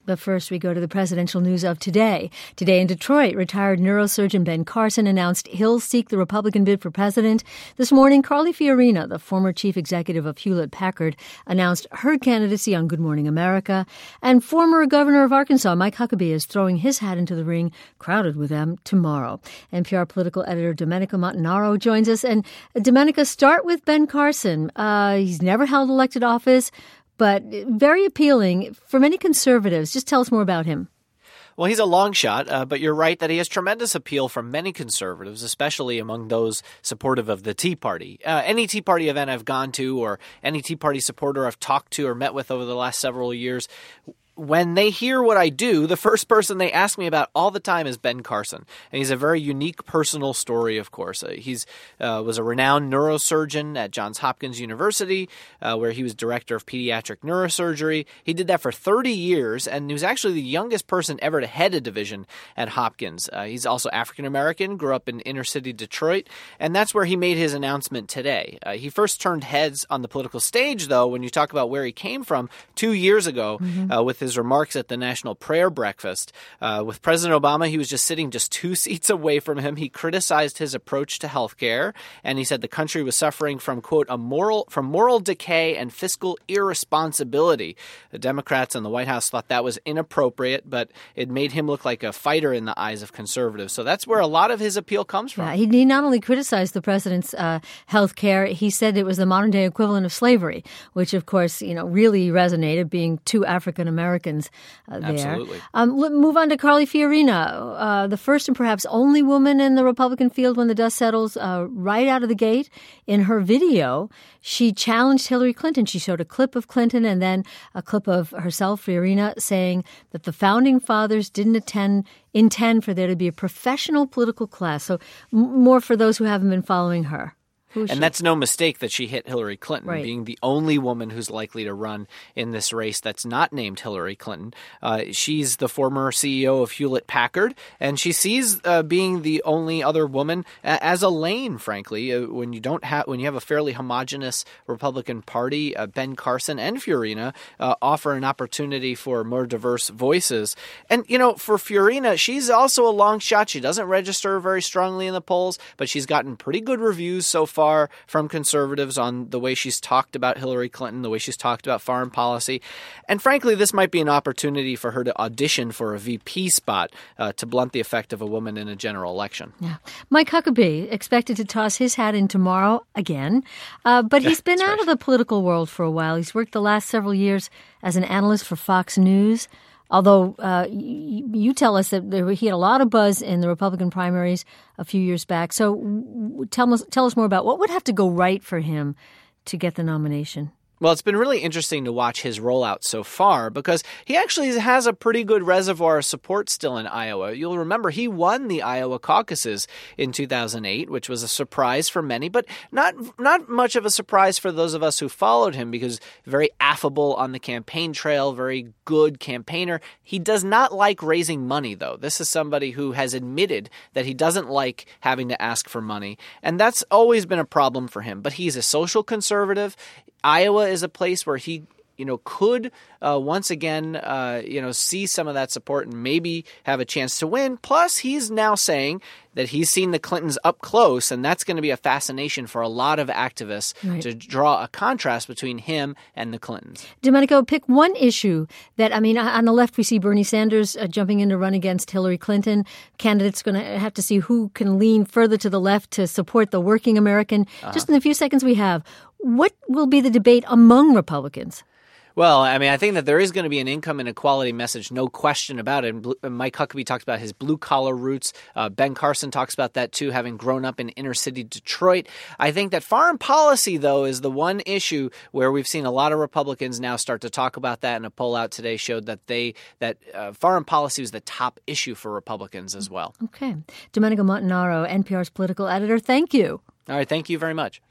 But first, we go to the presidential news of today. Today in Detroit, retired neurosurgeon Ben Carson announced he'll seek the Republican bid for president. This morning, Carly Fiorina, the former chief executive of Hewlett-Packard, announced her candidacy on Good Morning America. And former governor of Arkansas, Mike Huckabee, is throwing his hat into the ring, crowded with them tomorrow. NPR political editor Domenico Montanaro joins us. And Domenico, start with Ben Carson. He's never held elected office, but very appealing for many conservatives. Just tell us more about him. Well, he's a long shot, but you're right that he has tremendous appeal from many conservatives, especially among those supportive of the Tea Party. Any Tea Party event I've gone to or any Tea Party supporter I've talked to or met with over the last several years, when they hear what I do, the first person they ask me about all the time is Ben Carson. And he's a very unique personal story, of course. He's was a renowned neurosurgeon at Johns Hopkins University, where he was director of pediatric neurosurgery. He did that for 30 years, and he was actually the youngest person ever to head a division at Hopkins. He's also African-American, grew up in inner-city Detroit, and that's where he made his announcement today. He first turned heads on the political stage, though, when you talk about where he came from 2 years ago with his remarks at the National Prayer Breakfast. With President Obama, he was just sitting just 2 seats away from him. He criticized his approach to health care, and he said the country was suffering from, quote, moral decay and fiscal irresponsibility. The Democrats in the White House thought that was inappropriate, but it made him look like a fighter in the eyes of conservatives. So that's where a lot of his appeal comes from. Yeah, he not only criticized the president's health care, he said it was the modern-day equivalent of slavery, which, of course, really resonated, being two African-Americans there. Absolutely. Move on to Carly Fiorina, the first and perhaps only woman in the Republican field when the dust settles. Right out of the gate in her video, she challenged Hillary Clinton. She showed a clip of Clinton and then a clip of herself, Fiorina, saying that the founding fathers didn't intend for there to be a professional political class. So more for those who haven't been following her. And that's no mistake that she hit Hillary Clinton, right, being the only woman who's likely to run in this race that's not named Hillary Clinton. She's the former CEO of Hewlett-Packard, and she sees being the only other woman as a lane, frankly. When you have a fairly homogenous Republican Party, Ben Carson and Fiorina offer an opportunity for more diverse voices. And, for Fiorina, she's also a long shot. She doesn't register very strongly in the polls, but she's gotten pretty good reviews so far from conservatives on the way she's talked about Hillary Clinton, the way she's talked about foreign policy. And frankly, this might be an opportunity for her to audition for a VP spot to blunt the effect of a woman in a general election. Yeah. Mike Huckabee expected to toss his hat in tomorrow again, but he's been out of the political world for a while. He's worked the last several years as an analyst for Fox News. Although you tell us that he had a lot of buzz in the Republican primaries a few years back. So tell us more about what would have to go right for him to get the nomination. Well, it's been really interesting to watch his rollout so far because he actually has a pretty good reservoir of support still in Iowa. You'll remember he won the Iowa caucuses in 2008, which was a surprise for many, but not much of a surprise for those of us who followed him because very affable on the campaign trail, very good campaigner. He does not like raising money, though. This is somebody who has admitted that he doesn't like having to ask for money, and that's always been a problem for him. But he's a social conservative. Iowa is a place where he, could once again, see some of that support and maybe have a chance to win. Plus, he's now saying that he's seen the Clintons up close, and that's going to be a fascination for a lot of activists to draw a contrast between him and the Clintons. Domenico, pick one issue that, on the left we see Bernie Sanders jumping in to run against Hillary Clinton. Candidates going to have to see who can lean further to the left to support the working American. Just in the few seconds we have, what will be the debate among Republicans? Well, I think that there is going to be an income inequality message, no question about it. And Mike Huckabee talks about his blue-collar roots. Ben Carson talks about that, too, having grown up in inner-city Detroit. I think that foreign policy, though, is the one issue where we've seen a lot of Republicans now start to talk about that, and a poll out today showed that foreign policy was the top issue for Republicans as well. Okay. Domenico Montanaro, NPR's political editor, thank you. All right, thank you very much.